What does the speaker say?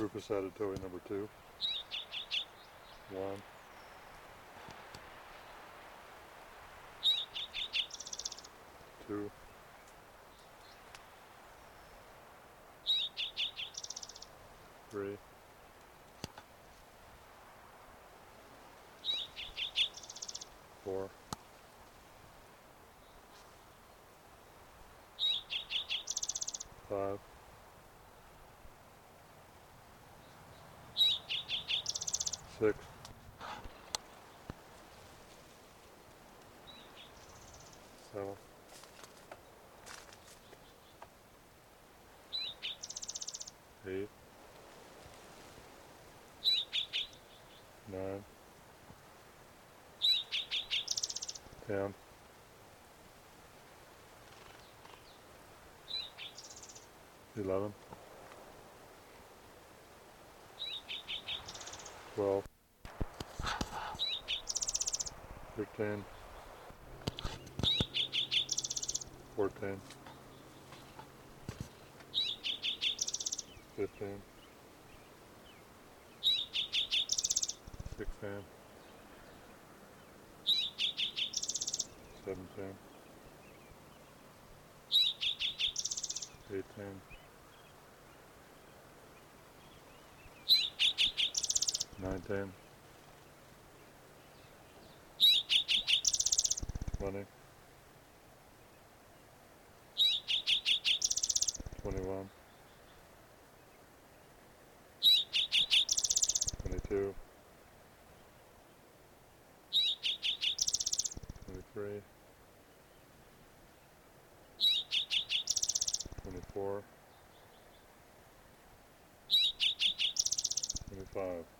Rufus Adatoy number 2. 1, 2, 3, 4, 5, 6, 7, 8, 9, 10, 11, 12, 13, 14, 15, 16, 17, 18, 19, 20, 21, 22, 23, 24, 25.